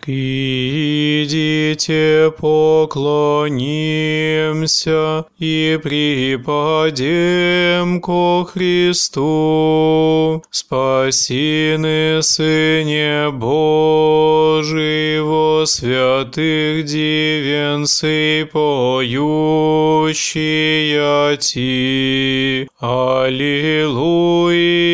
Идите, поклонимся и припадем ко Христу, спасины Сыне Божий, во святых дивенцы поющия Ти. Аллилуйя.